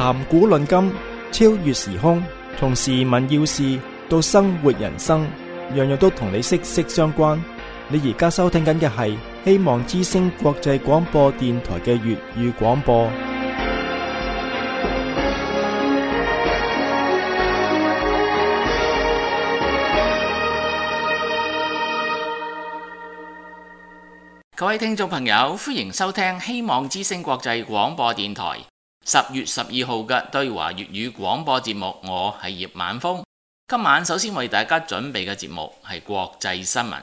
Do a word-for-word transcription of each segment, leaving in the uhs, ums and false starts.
談古論今，超越時空，從時聞要事到生活人生，樣樣都同你息息相關。你而家收聽緊嘅係希望之聲國際廣播電台嘅粵語廣播。 各位聽眾朋友，歡迎收聽希望之聲國際廣播電台十月十二號嘅對華粵語廣播節目。我係葉晚風。今晚首先為大家準備嘅節目係國際新聞。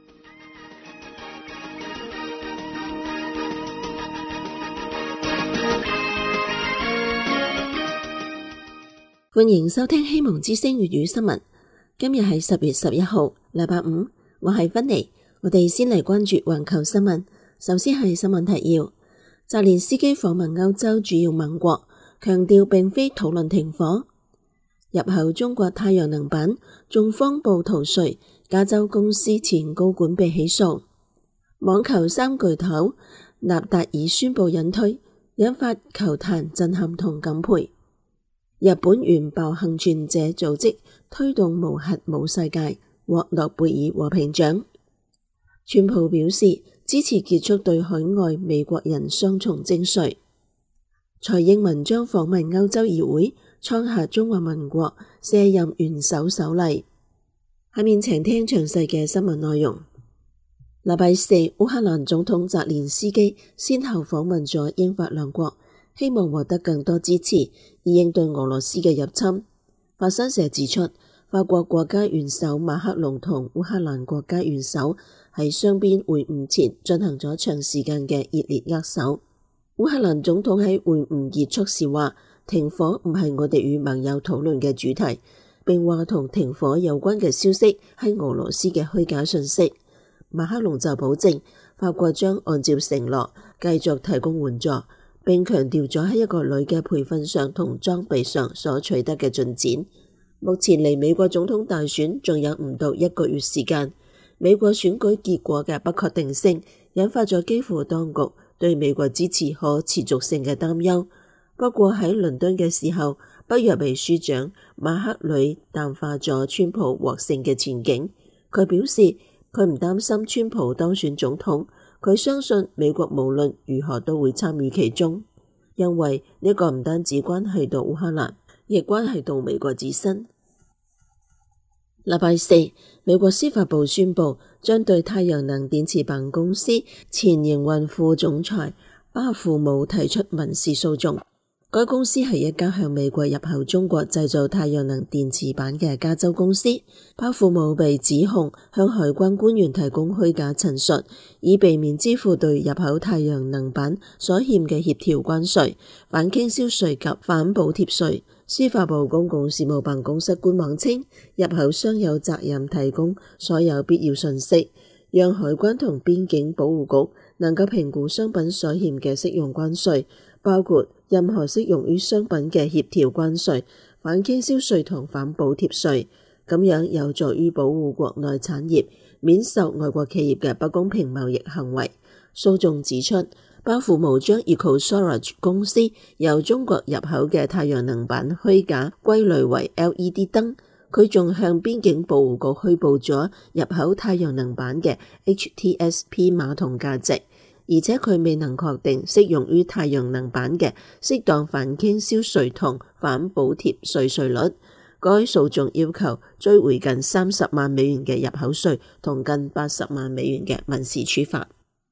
歡迎收聽希望之聲粵語新聞。今日係十月十一號，禮拜五，我係芬妮。我哋先嚟關注環球新聞。首先係新聞提要：澤連斯基訪問歐洲主要盟國，強調並非討論停火。入口中國太陽能板，中方報逃稅，加州公司前高管被起訴。網球三巨頭納達爾宣布隱退，引發球壇震撼同感佩。日本原爆幸存者組織推動無核武世界，獲諾貝爾和平獎。川普表示支持結束對海外美國人雙重徵稅。蔡英文將訪問歐洲議會，創下中華民國卸任元首首例。下面請聽詳細嘅新聞內容。禮拜四，烏克蘭總統澤連斯基先後訪問咗英法兩國，希望獲得更多支持，以應對俄羅斯嘅入侵。法新社指出，法國國家元首馬克龍同烏克蘭國家元首喺雙邊會晤前進行咗長時間嘅熱烈握手。烏克蘭總統喺會晤結束時話，停火唔係我哋與盟友討論嘅主題，並話同停火有關嘅消息係俄羅斯嘅虛假信息。馬克龍就保證法國將按照承諾繼續提供援助，並強調咗喺一個旅嘅培訓上同裝備上所取得嘅進展。目前離美國總統大選仲有唔到一個月時間，美國選舉結果嘅不確定性引發咗基輔當局對美國支持可持續性嘅擔憂。不過喺倫敦嘅時候，北約秘書長馬克里淡化咗川普獲勝嘅前景。佢表示佢唔擔心川普當選總統，佢相信美國無論如何都會參與其中，因為呢個唔單止關係到烏克蘭，亦關係到美國自身。禮拜四，美國司法部宣布將對太陽能電池板公司前營運副總裁巴富姆提出民事訴訟。該公司係一家向美國入口中國製造太陽能電池板嘅加州公司。巴富姆被指控向海關官員提供虛假陳述，以避免支付對入口太陽能板所欠嘅協調關稅、反傾銷稅及反補貼稅。司法部公共事務辦公室官網稱，入口商有責任提供所有必要信息，讓海關同邊境保護局能夠評估商品所欠嘅適用關稅，包括任何適用於商品嘅協調關稅、反傾銷稅同反補貼稅，咁樣有助於保護國內產業免受外國企業嘅不公平貿易行為。訴訟指出，巴富姆將 EcoStorage 公司由中國入口嘅太陽能板虛假歸類為 L E D 燈，佢仲向邊境保護局虛報咗入口太陽能板嘅 H T S P 碼同價值，而且佢未能確定適用於太陽能板嘅適當反傾銷稅同反補貼稅稅率。該訴訟要求追回近三十萬美元嘅入口稅同近八十萬美元嘅民事處罰。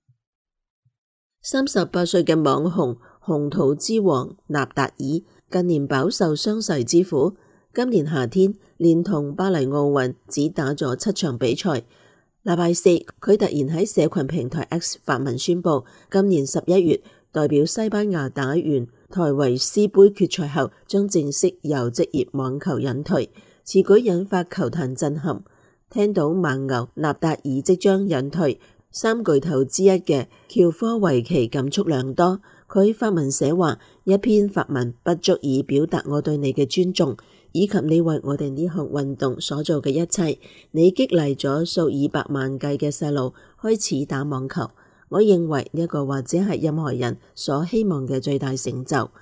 三十八歲嘅網紅紅土之王納達爾近年飽受傷勢之苦，今年夏天連同巴黎奧運只打咗七場比賽。禮拜四，佢突然喺社群平台 X 發文宣布，今年十一月代表西班牙打完台維斯杯決賽後，將正式由職業網球隱退。此舉引發球壇震撼。聽到猛牛納達爾即將隱退，三巨頭之一嘅喬科維奇感觸良多。佢發文寫話，一篇發文不足以表達我對你嘅尊重，以及你為我哋呢項運動所做嘅一切。你激勵咗數以百萬計嘅細路開始打網球。我認為呢一個或者係任何人所希望嘅最大成就。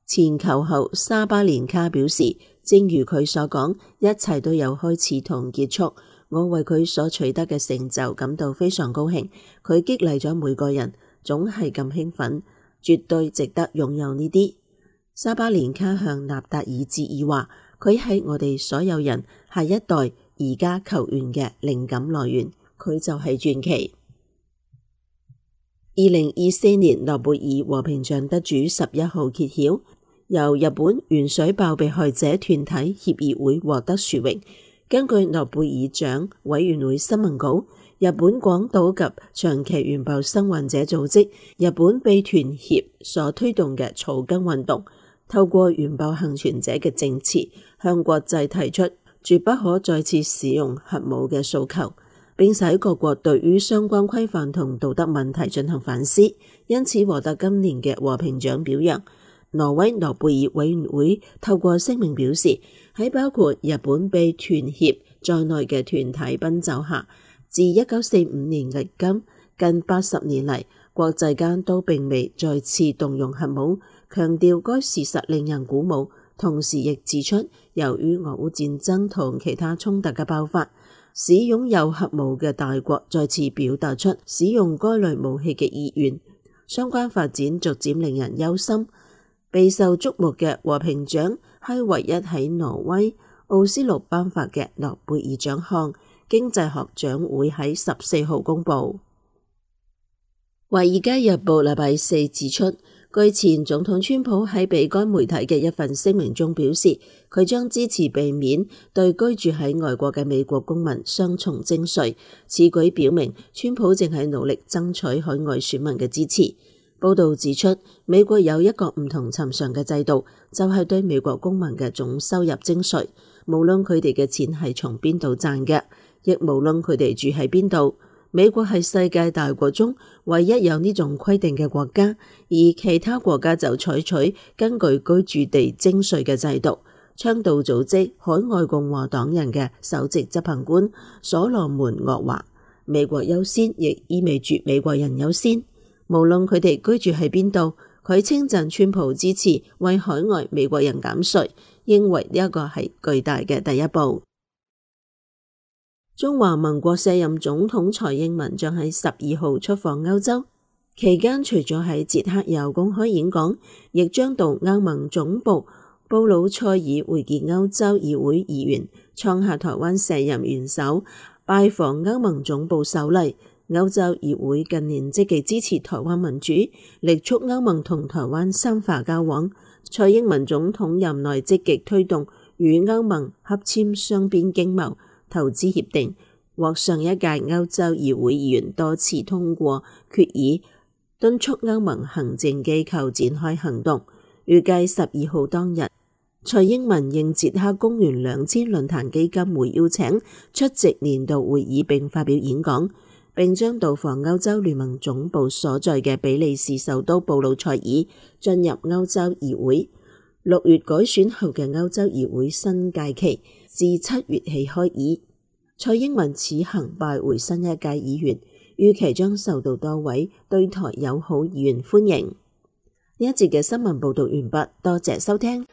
前球後沙巴連卡表示，正如佢所講，一切都有開始同結束。我為佢所取得嘅成就感到非常高興。佢激勵咗每個人，總係咁興奮，絕對值得擁有呢啲。沙巴連卡向納達爾致意話，佢係我哋所有人下一代而家球員嘅靈感來源，佢就係傳奇。二零二四年諾貝爾和平獎得主十一號揭曉，由日本原水爆被害者團體協議會獲得殊榮。根據諾貝爾獎委員會新聞稿，日本廣島及長崎原爆生還者組織日本被團協所推動嘅草根運動，透過原爆幸存者嘅證詞，向國際提出絕不可再次使用核武嘅訴求，並使各國對於相關規範同道德問題進行反思，因此獲得今年嘅和平獎表揚。挪威諾貝爾委員會透過聲明表示，喺包括日本被團協在內嘅團體奔走下，自一九四五年至今近八十年嚟，國際間都並未再次動用核武，強調該事實令人鼓舞，同時亦指出，由於俄烏戰爭同其他衝突嘅爆發，使擁有核武嘅大國再次表達出使用該類武器嘅意願，相關發展逐漸令人憂心。備受矚目嘅和平獎係唯一喺挪威奧斯陸頒發嘅諾貝爾獎項，經濟學獎會喺十四號公佈。華爾街日報禮拜四指出，據前總統川普喺俾該媒體嘅一份聲明中表示，佢將支持避免對居住喺外國嘅美國公民雙重徵稅。此舉表明川普正喺努力爭取海外選民嘅支持。報道指出，美國有一個唔同尋常嘅制度，就係對美國公民嘅總收入徵稅，無論佢哋嘅錢係從邊度賺嘅，亦無論佢哋住喺邊度。美國係世界大國中唯一有呢種規定嘅國家，而其他國家就採取根據居住地徵稅嘅制度。倡導組織海外共和黨人嘅首席執行官所羅門岳話，美國優先亦意味住美國人優先。無論佢哋居住喺邊度，佢稱讚川普支持為海外美國人減稅，認為呢一個係巨大嘅第一步。中華民國卸任總統蔡英文將喺十二號出訪歐洲，期間除咗喺捷克有公開演講，亦將到歐盟總部布魯塞爾會見歐洲議會議員，創下台灣卸任元首拜訪歐盟總部首例。歐洲議會近年積極支持台灣民主，力促歐盟同台灣深化交往。蔡英文總統任內積極推動與歐盟洽簽雙邊經貿、投資協定，獲上一屆歐洲議會議員多次通過決議，敦促歐盟行政機構展開行動。預計十二號當日，蔡英文應捷克公元兩千論壇基金會邀請出席年度會議並發表演講，並將到訪歐洲聯盟總部所在嘅比利時首都布魯塞爾，進入歐洲議會。六月改選後嘅歐洲議會新屆期自七月起開議。蔡英文此行拜會新一屆議員，預期將受到多位對台友好議員歡迎。呢一節嘅新聞報道完畢，多謝收聽。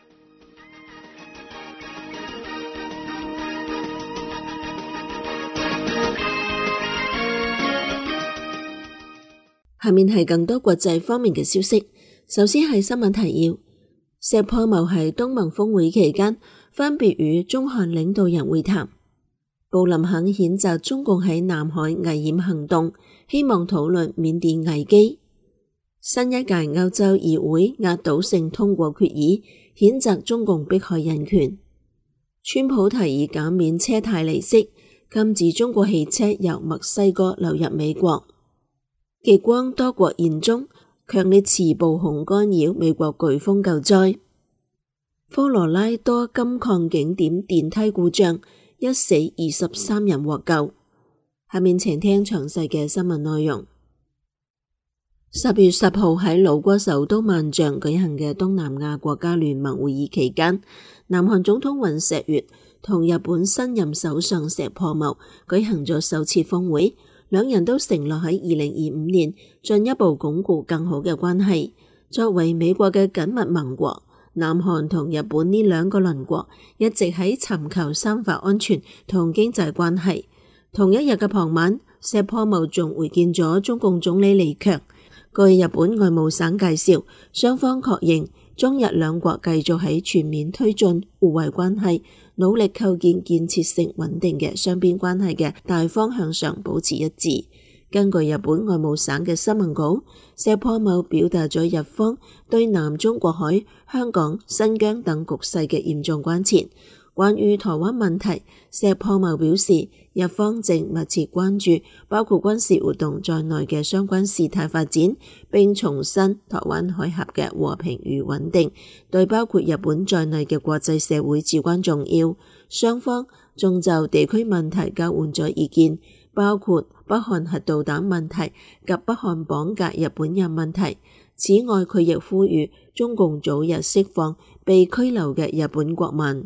下面係更多國際方面嘅消息。首先係新聞提要：石破茂喺東盟峰會期間分別與中韓領導人會談。布林肯譴責中共喺南海危險行動，希望討論緬甸危機。新一屆歐洲議會壓倒性通過決議，譴責中共迫害人權。川普提議減免車貸利息，禁止中國汽車由墨西哥流入美國。極光多國言中，強烈磁暴恐干擾美國颶風救災。科羅拉多金礦景點電梯故障，一死二十三人獲救。下面請聽詳細嘅新聞內容。十月十號喺老撾首都萬象舉行嘅東南亞國家聯盟會議期間，南韓總統尹錫悅同日本新任首相石破茂舉行咗首次峰會。兩人都承諾喺二零二五年進一步鞏固更好嘅關係。作為美國嘅緊密盟國， 南韓同日本呢兩個鄰國一直喺尋求三化安全同經濟關係。同一日嘅傍晚，石破茂仲會見咗中共總理李強。據日本外務省介紹，雙方確認中日兩國繼續喺全面推進互惠關係，努力構建建設性穩定嘅雙邊關係嘅大方向上保持一致。根據日本外務省嘅新聞稿，石破茂表達咗日方對南中國海、香港、新疆等局勢嘅嚴重關切。關於台灣問題，石破茂表示，日方正密切關注包括軍事活動在內嘅相關事態發展，並重申台灣海峽嘅和平與穩定對包括日本在內嘅國際社會至關重要。雙方仲就地區問題交換咗意見，包括北韓核導彈問題及北韓綁架日本人問題。此外，佢亦呼籲中共早日釋放被拘留嘅日本國民。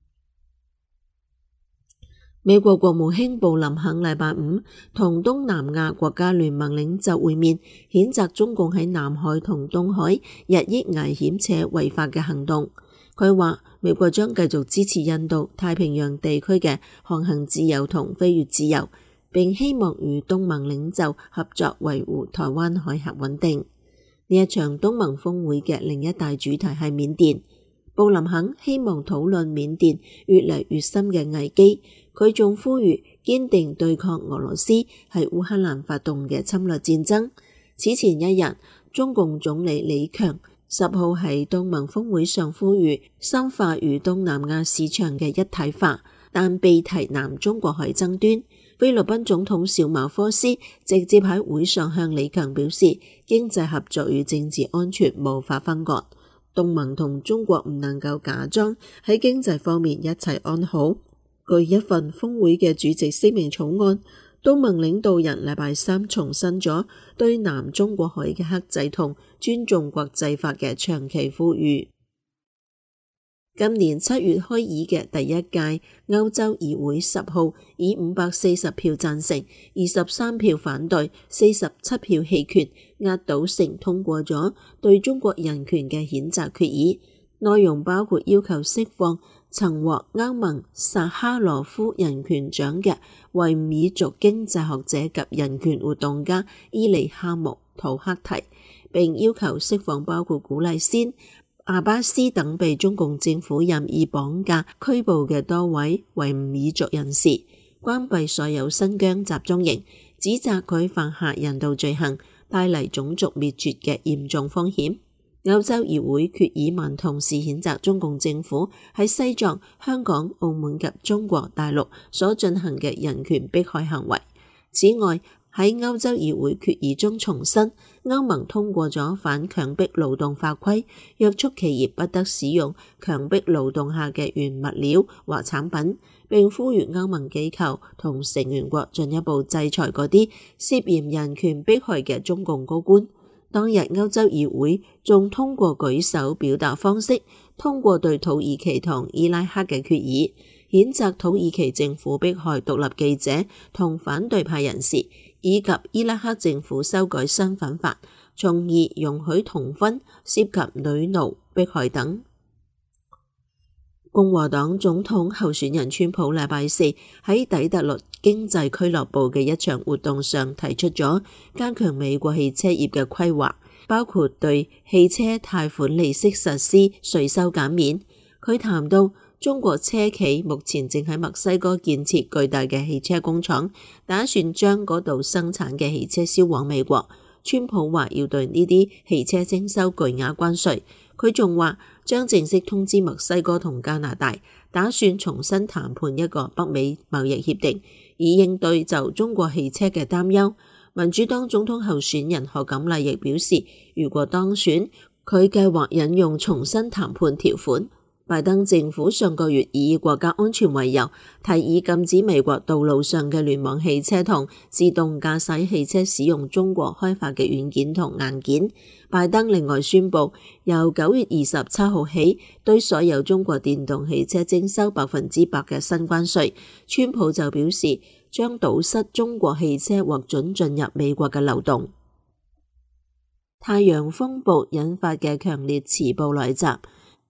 美國國務卿布林肯禮拜五同東南亞國家聯盟領袖會面，譴責中共喺南海同東海日益危險且違法嘅行動。佢話美國將繼續支持印度太平洋地區嘅航行自由同飛越自由，並希望與東盟領袖合作維護台灣海峽穩定。呢一場東盟峰會嘅另一大主題係緬甸。布林肯希望討論緬甸越嚟越深嘅危機。佢仲呼籲堅定對抗俄羅斯喺烏克蘭發動嘅侵略戰爭。此前一日，中共總理李強十號喺東盟峰會上呼籲深化與東南亞市場嘅一體化，但被提南中國海爭端。菲律賓總統小馬科斯直接喺會上向李強表示，經濟合作與政治安全無法分割，東盟同中國唔能夠假裝喺經濟方面一齊安好。據一份峰會嘅主席聲明草案，東盟領導人禮拜三重申咗對南中國海嘅克制同尊重國際法嘅長期呼籲。今年七月開議嘅第一屆歐洲議會十號以五百四十票贊成、二十三票反對、四十七票棄權，壓倒性通過咗對中國人權嘅譴責決議，內容包括要求釋放曾獲歐盟薩哈羅夫人權獎嘅維吾爾族經濟學者及人權活動家伊利哈木圖克提，並要求釋放包括古麗仙、阿巴斯等被中共政府任意綁架拘捕嘅多位維吾爾族人士，關閉所有新疆集中營，指責佢犯下人道罪行，帶嚟種族滅絕嘅嚴重風險。歐洲議會決議文同時譴責中共政府喺西藏、香港、澳門及中國大陸所進行嘅人權迫害行為。此外，喺歐洲議會決議中重申，歐盟通過咗反強迫勞動法規，約束企業不得使用強迫勞動下嘅原物料或產品，並呼籲歐盟機構同成員國進一步制裁嗰啲涉嫌人權迫害嘅中共高官。當日歐洲議會仲通過舉手表達方式，通過對土耳其同伊拉克嘅決議，譴責土耳其政府迫害獨立記者同反對派人士，以及伊拉克政府修改身份法，從而容許同婚、涉及女奴迫害等。共和黨總統候選人川普禮拜四喺底特律經濟俱樂部嘅一場活動上提出咗加強美國汽車業嘅規劃，包括對汽車貸款利息實施稅收減免。佢談到中國車企目前正喺墨西哥建設巨大嘅汽車工廠，打算將嗰度生產嘅汽車銷往美國。川普話要對呢啲汽車徵收巨額關稅。佢仲話將正式通知墨西哥同加拿大，打算重新談判一個北美貿易協定，以應對就中國汽車嘅擔憂。民主黨總統候選人賀錦麗亦表示，如果當選，佢計劃引用重新談判條款。拜登政府上個月以國家安全為由，提議禁止美國道路上嘅聯網汽車同自動駕駛汽車使用中國開發嘅軟件同硬件。拜登另外宣布，由九月二十七號起，對所有中國電動汽車徵收百分之百嘅新關稅。川普就表示，將堵塞中國汽車獲准進入美國嘅漏洞。太陽風暴引發嘅強烈磁暴來襲，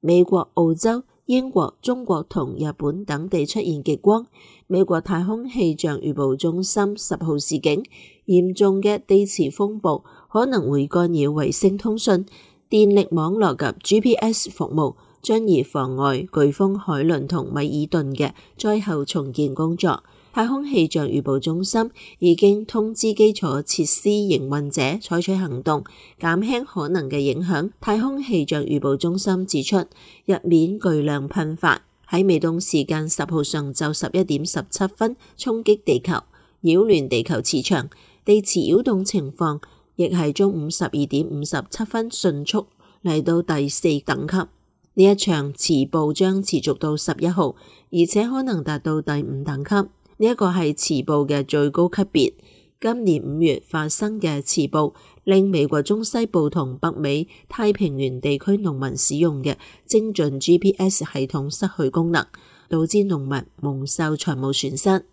美國、澳洲、英國、中國同日本等地出現極光。美國太空氣象預報中心十號示警，嚴重嘅地磁風暴可能會干擾衛星通訊、電力網絡及 G P S 服務，將而妨礙颶風海倫同米爾頓嘅災後重建工作。太空氣象預報中心已經通知基礎設施營運者採取行動，減輕可能嘅影響。太空氣象預報中心指出，日冕巨量噴發喺美東時間十號上晝十一點十七分衝擊地球，擾亂地球磁場，地磁擾動情況亦係中午十二點五十七分迅速嚟到第四等級。呢一場磁暴將持續到十一號，而且可能達到第五等級。呢一個係磁暴嘅最高級別。今年五月發生嘅磁暴令美國中西部同北美太平原地區農民使用嘅精準 G P S 系統失去功能，導致農民蒙受財務損失。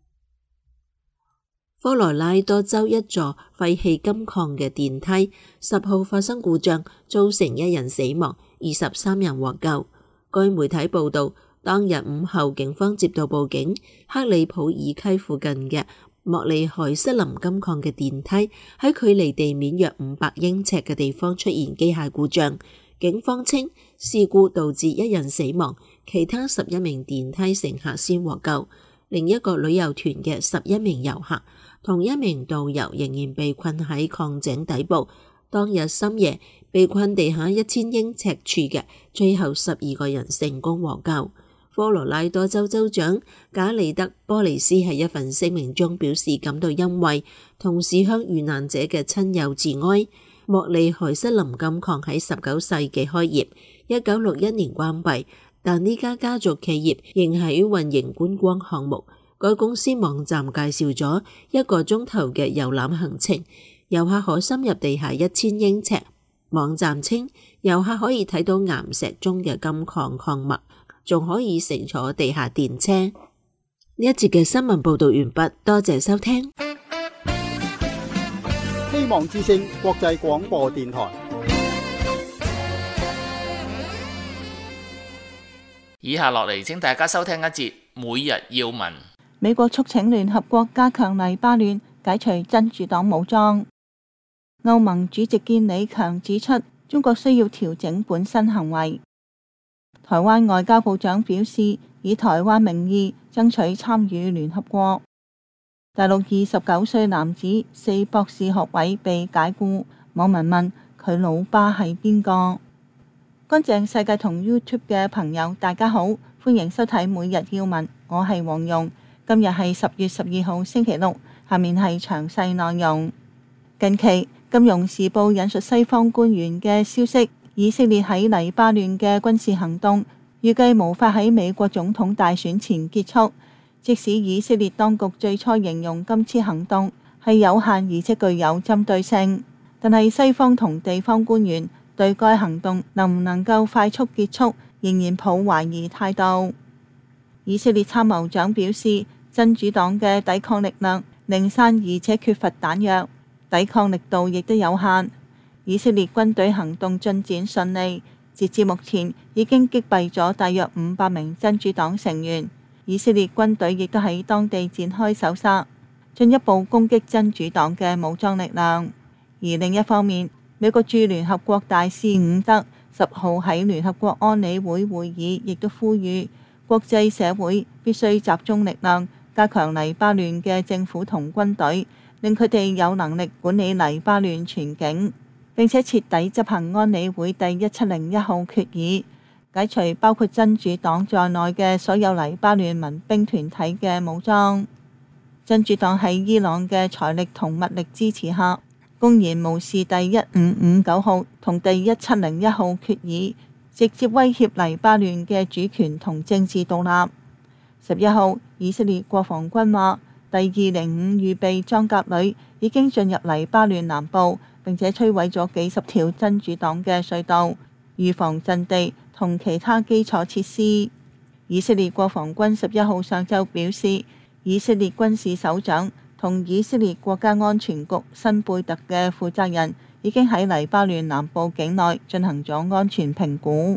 科羅拉多州一座廢棄金礦嘅電梯十號發生故障，造成一人死亡，二十三人獲救。據媒體報道，當日午後警方接到報警，克里普爾溪附近嘅莫利海瑟林金礦嘅電梯喺距離地面約五百英尺嘅地方出現機械故障。警方稱事故導致一人死亡，其他十一名電梯乘客先獲救。另一個旅遊團嘅十一名遊客同一名導遊仍然被困喺礦井底部。當日深夜被困地下一千英尺處嘅最後十二個人成功獲救。科羅拉多州州長賈里德波利斯喺一份聲明中表示感到欣慰，同時向遇難者嘅親友致哀。莫利海瑟林金礦喺十九世紀開業，一九六一年關閉，但呢家家族企業仍喺運營觀光項目。該公司網站介紹咗一個鐘頭嘅遊覽行程，遊客可深入地下一千英尺。網站稱遊客可以睇到岩石中嘅金礦礦物，仲可以乘坐地下電車。呢一節嘅新聞報道完畢，多謝收聽。 希望之聲國際廣播電台。 以下落嚟，請大家收聽一節每日要聞。 美國促請聯合國加強黎巴嫩解除真主黨武裝。歐盟主席見李強指出，中國需要調整本身行為。台灣外交部長表示，以台灣名義爭取參與聯合國。大陸二十九歲男子四博士學位被解僱，網民問佢老爸係邊個？乾淨世界同 YouTube 嘅朋友，大家好，歡迎收睇每日要聞，我係黃蓉。今日係十月十二號星期六，下面係詳細內容。近期《金融時報》引述西方官員嘅消息，以色列喺黎巴嫩嘅軍事行動預計無法喺美國總統大選前結束。即使以色列當局最初形容今次行動係有限而且具有針對性，但係西方同地方官員對該行動能唔能夠快速結束仍然抱懷疑態度。以色列參謀長表示，真主黨嘅抵抗力量零散而且缺乏彈藥，抵抗力度亦都有限。以色列軍隊行動進展順利，截至目前已經擊斃咗大約五百名真主黨成員。以色列軍隊亦都喺當地展開搜殺，進一步攻擊真主黨嘅武裝力量。而另一方面，美國駐聯合國大使伍德十號喺聯合國安理會會議亦都呼籲國際社會必須集中力量，加強黎巴嫩嘅政府同軍隊，令佢哋有能力管理黎巴嫩全境，並且徹底執行安理會第一七零一號決議，解除包括真主黨在內嘅所有黎巴嫩民兵團體嘅武裝。真主黨喺伊朗嘅財力同物力支持下，公然無視第一五五九號同第一七零一號決議，直接威脅黎巴嫩嘅主權同政治獨立。十一號，以色列國防軍話，第二零五預備裝甲旅已經進入黎巴嫩南部，並且摧毀咗幾十條真主黨嘅隧道、預防陣地同其他基礎設施。以色列國防軍十一號上晝表示，以色列軍事首長同以色列國家安全局辛貝特嘅負責人已經喺黎巴嫩南部境內進行咗安全評估。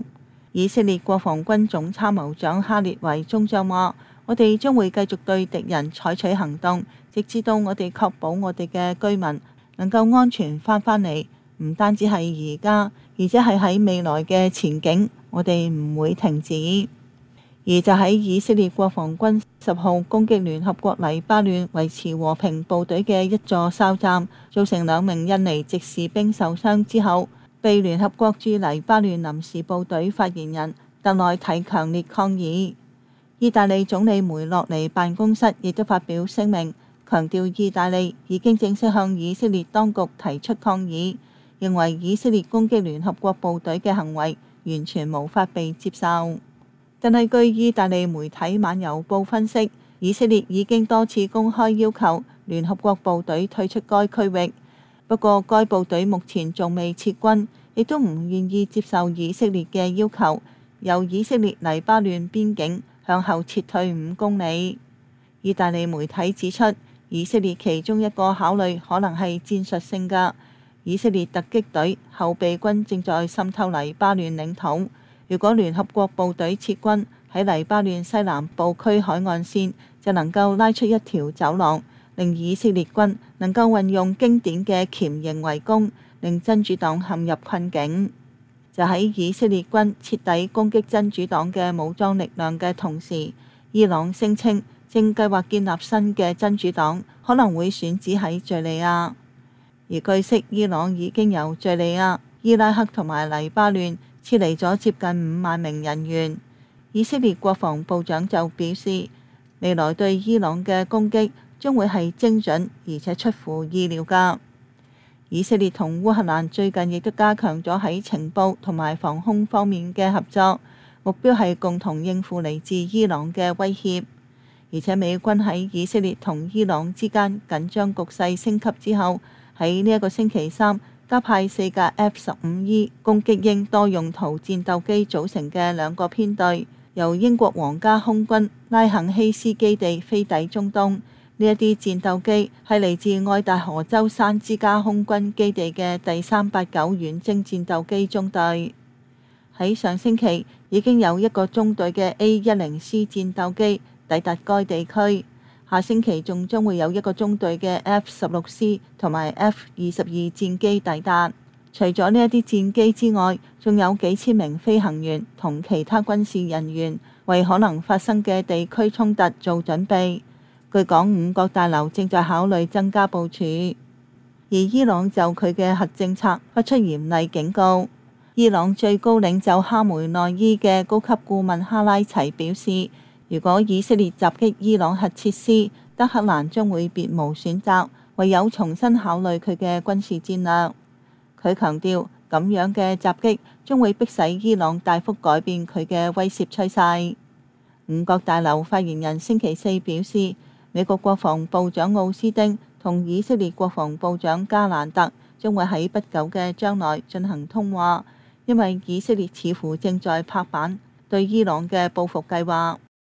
以色列國防軍總參謀長哈列維中將話：我哋將會繼續對敵人採取行動，直至到我哋確保我哋嘅居民能夠安全翻返嚟。唔單止係而家，而且係喺未來嘅前景，我哋唔會停止。而就喺以色列國防軍十號攻擊聯合國黎巴嫩維持和平部隊嘅一座哨站，造成兩名印尼籍士兵受傷之後，被聯合國駐黎巴嫩臨時部隊發言人特內提強烈抗議。意大利總理梅洛尼辦公室亦都發表聲明，強調意大利已經正式向以色列當局提出抗議，認為以色列攻擊聯合國部隊嘅行為完全無法被接受。但係據意大利媒體《晚郵報》分析，以色列已經多次公開要求聯合國部隊退出該區域，不過該部隊目前仲未撤軍，亦都唔願意接受以色列嘅要求，由以色列黎巴嫩邊境向後撤退五公里。意大利媒體指出，以色列其中一個考慮可能係戰術性嘅，以色列突擊隊後備軍正在滲透黎巴嫩領土。如果聯合國部隊撤軍，喺黎巴嫩西南部區海岸線就能夠拉出一條走廊，令以色列軍能夠運用經典嘅鉗形圍攻，令真主黨陷入困境。就喺以色列軍徹底攻擊真主黨嘅武裝力量嘅同時，伊朗聲稱正計劃建立新嘅真主黨，可能會選址喺敘利亞。而據悉，伊朗已經由敘利亞、伊拉克同埋黎巴嫩撤離咗接近五萬名人員。以色列國防部長就表示，未來對伊朗嘅攻擊將會係精準而且出乎意料㗎。以色列同烏克蘭最近亦都加強咗喺情報同埋防空方面嘅合作，目標係共同應付嚟自伊朗嘅威脅。而且美軍喺以色列同伊朗之間緊張局勢升級之後，喺呢一個星期三加派四架 F 十五 E 攻擊鷹多用途戰鬥機組成嘅兩個編隊，由英國皇家空軍拉肯希斯基地飛抵中東。呢一啲戰鬥機係嚟自愛達荷州山之家空軍基地嘅第三八九遠征戰鬥機中隊。喺上星期已經有一個中隊嘅 A 一零 C 戰鬥機抵達該地區，下星期仲將會有一個中隊嘅 F 十六 C 同埋 F 二十二戰機抵達。除咗呢一啲戰機之外，仲有幾千名飛行員同其他軍事人員為可能發生嘅地區衝突做準備。據講，五角大樓正在考慮增加部署。而伊朗就佢嘅核政策發出嚴厲警告。伊朗最高領袖哈梅內伊嘅高級顧問哈拉齊表示，如果以色列襲擊伊朗核設施，德黑蘭將會別無選擇，唯有重新考慮佢嘅軍事戰略。佢強調，咁樣嘅襲擊將會迫使伊朗大幅改變佢嘅威懾趨勢。五角大樓發言人星期四表示，美國國防部長奧斯汀同以色列國防部長加蘭特將會喺不久嘅將來進行通話，因為以色列似乎正在拍板對伊朗嘅報復計劃。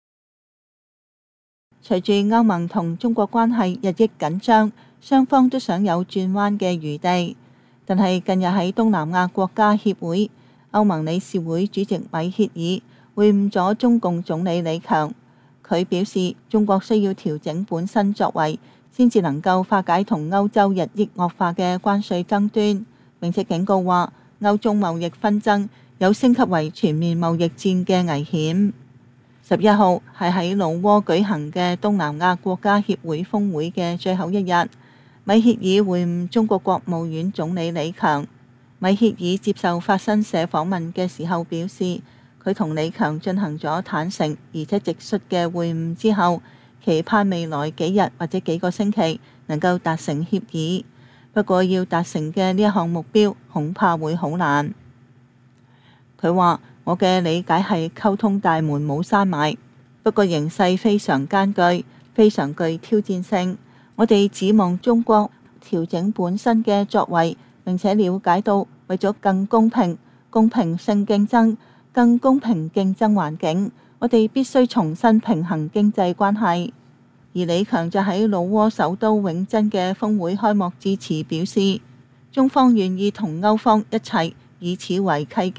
隨住歐盟同中國關係日益緊張，雙方都想有轉彎嘅餘地。但係近日喺東南亞國家協會，歐盟理事會主席米歇爾會晤咗中共總理李強。佢表示，中國需要調整本身作為，先至能夠化解同歐洲日益惡化嘅關稅爭端。並且警告話，歐中貿易紛爭有升級為全面貿易戰嘅危險。十一號係喺老撾舉行嘅東南亞國家協會峰會嘅最後一日，米歇爾會晤中國國務院總理李強。米歇爾接受法新社訪問嘅時候表示，佢同李強進行咗坦誠而且直率嘅會晤之後，期盼未來幾日或者幾個星期能夠達成協議。不過要達成嘅呢一項目標恐怕會好難。佢話：我嘅理解係溝通大門冇閂埋，不過形勢非常艱巨，非常具挑戰性。我哋指望中國調整本身嘅作為，並且了解到為咗更公平、公平性競爭、更公平競爭環境，我哋必須重新平衡經濟關係。而李強就喺老撾首都永珍嘅峰會開幕致辭表示，中方願意同歐方一齊以此為契機，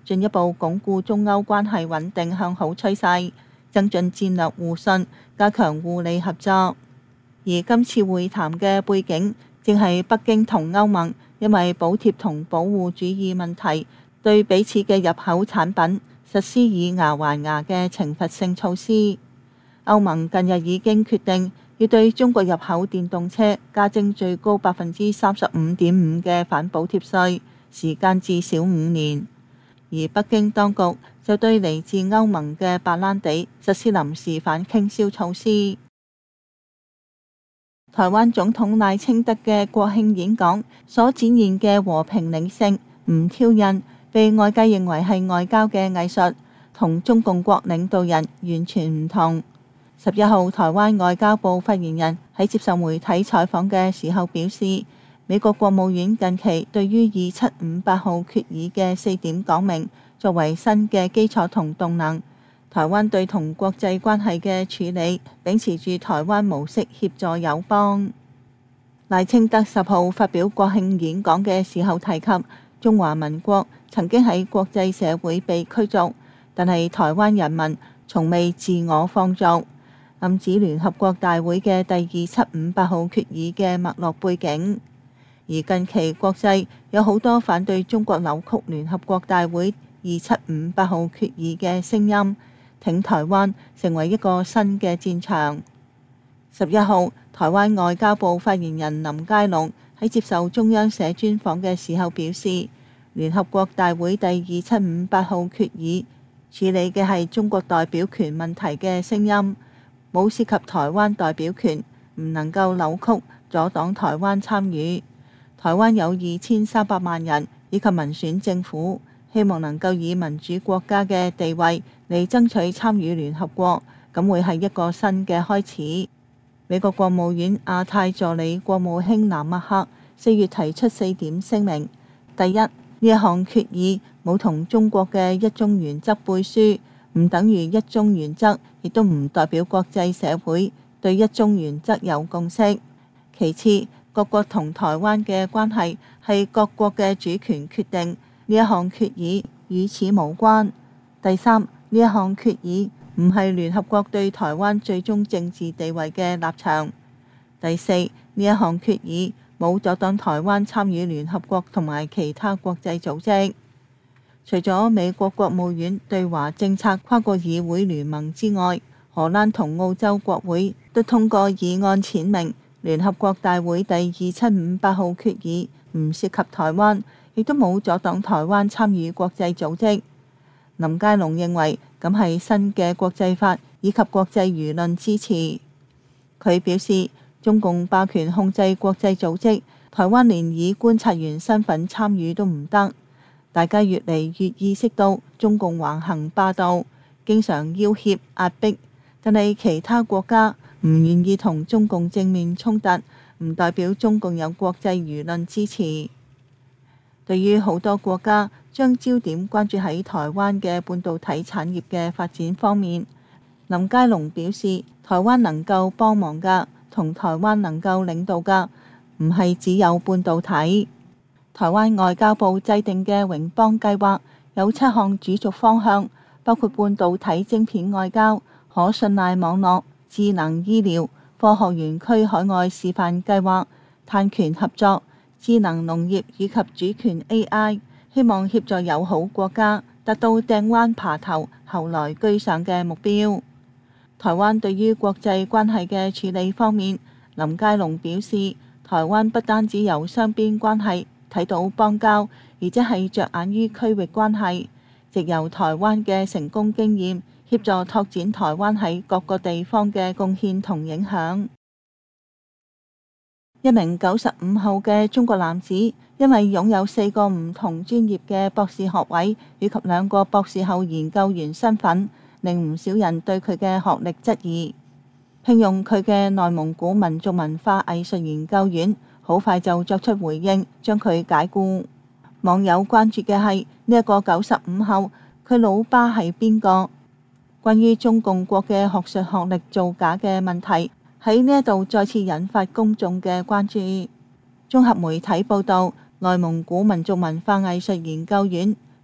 進一步鞏固中歐關係穩定向好趨勢，增進戰略互信，加強互利合作。而今次會談嘅背景，正係北京同歐盟因為補貼同保護主義問題，對彼此嘅入口產品實施以牙還牙嘅懲罰性措施。歐盟近日已經決定要對中國入口電動車加徵最高百分之三十五點五嘅反補貼稅，時間至少五年。而北京當局就對嚟自歐盟嘅白蘭地實施臨時反傾銷措施。台灣總統賴清德嘅國慶演講所展現嘅和平理性、唔挑釁，被外界認為係外交嘅藝術，同中共國領導人完全唔同。十一號，台灣外交部發言人喺接受媒體採訪嘅時候表示，美國國務院近期對於二七五八號決議嘅四點講明，作為新嘅基礎同動能，台灣對同國際關係嘅處理，秉持住台灣模式協助友邦。賴清德十號發表國慶演講嘅時候提及，中華民國曾經喺國際社會被驅逐，但係台灣人民從未自我放逐，暗指聯合國大會嘅第二七五八號決議嘅脈絡背景。而近期國際有好多反對中國扭曲聯合國大會二七五八號決議嘅聲音，挺台灣成為一個新嘅戰場。十一號，台灣外交部發言人林佳龍喺接受中央社專訪嘅時候表示，聯合國大會第二七五八號決議處理嘅係中國代表權問題嘅聲音，冇涉及台灣代表權，唔能夠扭曲阻擋台灣參與。台灣有二千三百萬人以及民選政府，希望能夠以民主國家嘅地位嚟爭取參與聯合國，咁會係一個新嘅開始。美國國務院亞太助理國務卿藍默克四月提出四點聲明：第一，呢一項決議冇同中國嘅一中原則背書，唔等於一中原則，亦都唔代表國際社會對一中原則有共識。其次，各國同台灣嘅關係係各國嘅主權決定，呢一項決議與此無關。第三，呢一項決議唔係聯合國對台灣最終政治地位嘅立場。第四，呢一項決議冇阻擋台灣參與聯合國同埋其他國際組織。除咗美國國務院對華政策跨過議會聯盟之外，荷蘭同澳洲國會都通過議案闡明，聯合國大會第二七五八號決議唔涉及台灣，亦都冇阻擋台灣參與國際組織。林佳龍認為咁係新嘅國際法以及國際輿論支持。佢表示，中共霸權控制國際組織，台灣連以觀察員身份參與都唔得。大家越嚟越意識到中共橫行霸道，經常要挾壓迫，但係其他國家唔願意同中共正面衝突，唔代表中共有國際輿論支持。對於好多國家將焦點關注喺台灣嘅半導體產業嘅發展方面，林佳龍表示，台灣能夠幫忙㗎，同台灣能夠領導㗎，唔係只有半導體。台灣外交部制定嘅榮邦計劃有七項主軸方向，包括半導體晶片外交、可信賴網絡、智能醫療、科學園區海外示範計劃、碳權合作、智能農業以及主權 A I， 希望協助友好國家達到掟彎爬頭後來居上嘅目標。台灣對於國際關係嘅處理方面，林佳龍表示，台灣不單止由雙邊關係睇到邦交，而且係着眼於區域關係，藉由台灣嘅成功經驗，協助拓展台灣喺各個地方嘅貢獻同影響。一名九十五後嘅中國男子，因為擁有四個唔同專業嘅博士學位以及兩個博士後研究員身份，令唔少人對佢嘅學歷質疑。聘用佢嘅內蒙古民族文化藝術研究院好快就作出回應，將佢解雇。網友關注嘅係呢一個九十五後，佢老爸係邊個？關於中共國嘅學術學歷造假嘅問題，喺呢一度再次引發公眾嘅關注。綜合媒體報道，內蒙古民族文化藝術研究院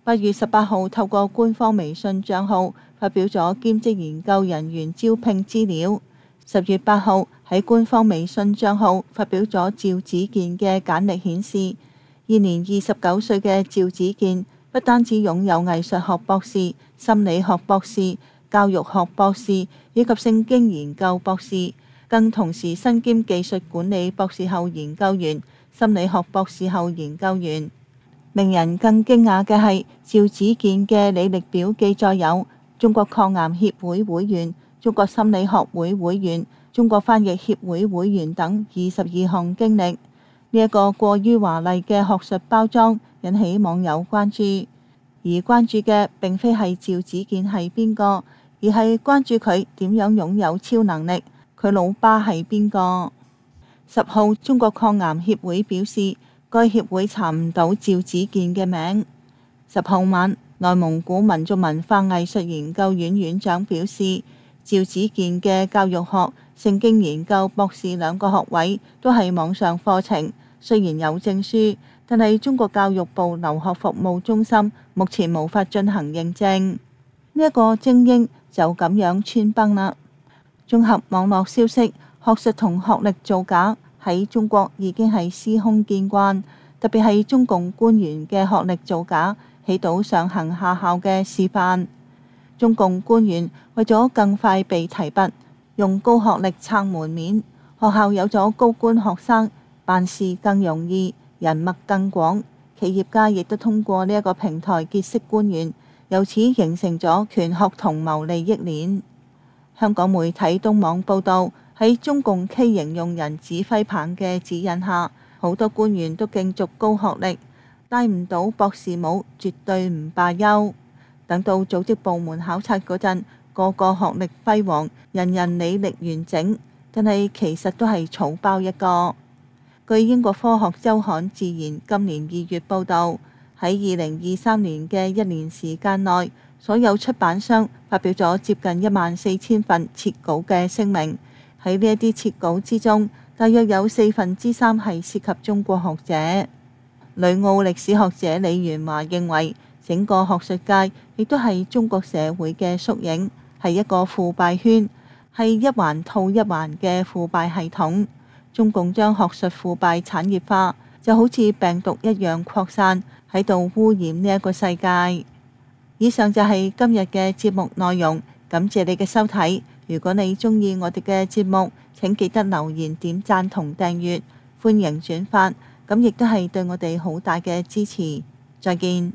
八月十八號透過官方微信賬號發表咗兼職研究人員招聘資料。十月八號喺官方微信賬號發表咗趙子健嘅簡歷，顯示現年二十九歲嘅趙子健不單止擁有藝術學博士、心理學博士、教育學博士以及聖經研究博士，更同時身兼技術管理博士後研究員、心理學博士後研究員。令人更驚訝嘅係，趙子健嘅履歷表記載有中國抗癌協會會員、中國心理學會會員、中國翻譯協會會員等二十二項經歷。呢一個過於華麗嘅學術包裝引起網友關注，而關注嘅並非係趙子健係邊個，而係關注佢點樣擁有超能力，佢老爸係邊個。十號，中國抗癌協會表示，該協會查唔到趙子健嘅名。十號晚，內蒙古民族文化藝術研究院院長表示，趙子健嘅教育學、聖經研究博士兩個學位都係網上課程，雖然有證書，但係中國教育部留學服務中心目前無法進行認證。呢一個精英就咁樣穿崩啦。綜合網絡消息，學術同學歷造假喺中國已經係司空見慣，特別係中共官員嘅學歷造假，起到上行下效嘅示範。中共官員為咗更快被提拔，用高學歷撐門面，學校有咗高官學生，辦事更容易，人脈更廣，企業家亦都通過呢一個平台結識官員，由此形成咗權學同謀利益鏈。香港媒體東網報道，喺中共畸形用人指揮棒嘅指引下，好多官員都競逐高學歷，戴唔到博士帽絕對唔罷休。等到組織部門考察嗰陣，個個學歷輝煌，人人履歷完整，但係其實都係草包一個。據英國科學週刊《自然》今年二月報導，喺二零二三年嘅一年時間內，所有出版商發表咗接近一萬四千份撤稿嘅聲明。喺呢一啲撤稿之中，大約有四分之三係涉及中國學者。旅澳歷史學者李元華認為，整個學術界亦都係中國社會嘅縮影，係一個腐敗圈，係一環套一環嘅腐敗系統。中共將學術腐敗產業化，就好似病毒一樣擴散，喺度污染呢一個世界。以上就係今日嘅節目內容，感謝你嘅收睇。如果你鍾意我哋嘅節目，請記得留言、點讚同訂閱，歡迎轉發，咁亦都係對我哋好大嘅支持。再見。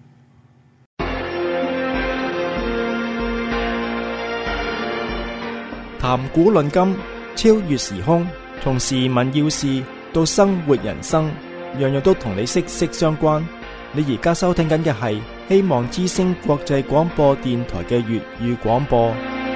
談古論今，超越時空，從時聞要事到生活人生，樣樣都同你息息相關。你而家收聽緊嘅係希望之聲國際廣播電台嘅粵語廣播。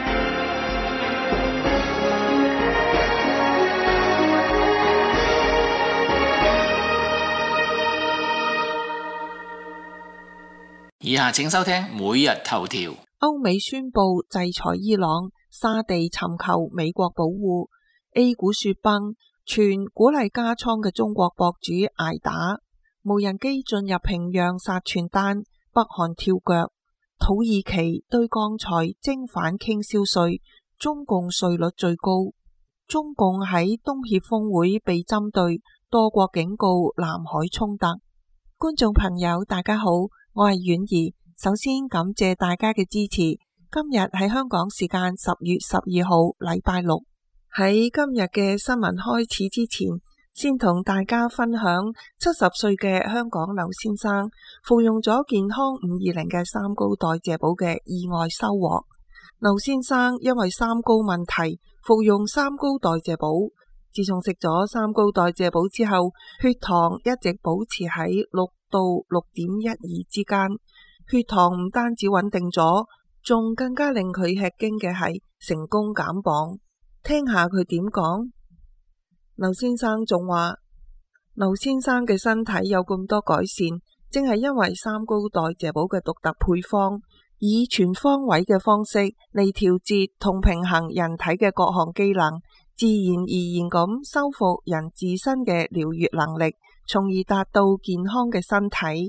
以下請收聽每日頭條。 歐美宣布制裁伊朗，沙地尋求美國保護。A 股雪崩，傳鼓勵加倉嘅中國博主挨打。無人機進入平壤殺傳單，北韓跳腳。土耳其對鋼材徵反傾銷稅，中共稅率最高。中共喺東協峰會被針對，多國警告南海衝突。觀眾朋友大家好，我係婉兒，首先感謝大家嘅支持。今日係香港時間十月十二號禮拜六。喺今日嘅新聞開始之前，先同大家分享七十歲嘅香港劉先生服用咗健康五二零嘅三高代謝寶嘅意外收穫。劉先生因為三高問題服用三高代謝寶，自從食咗三高代謝寶之後，血糖一直保持喺六到六點一二之間。血糖唔單止穩定咗，仲更加令佢吃驚嘅係成功減磅。聽下佢點講。劉先生仲話，劉先生嘅身體有咁多改善，正係因為三高代謝寶嘅獨特配方，以全方位嘅方式嚟調節同平衡人體嘅各項機能，自然而然咁修復人自身嘅療癒能力，從而達到健康嘅身體。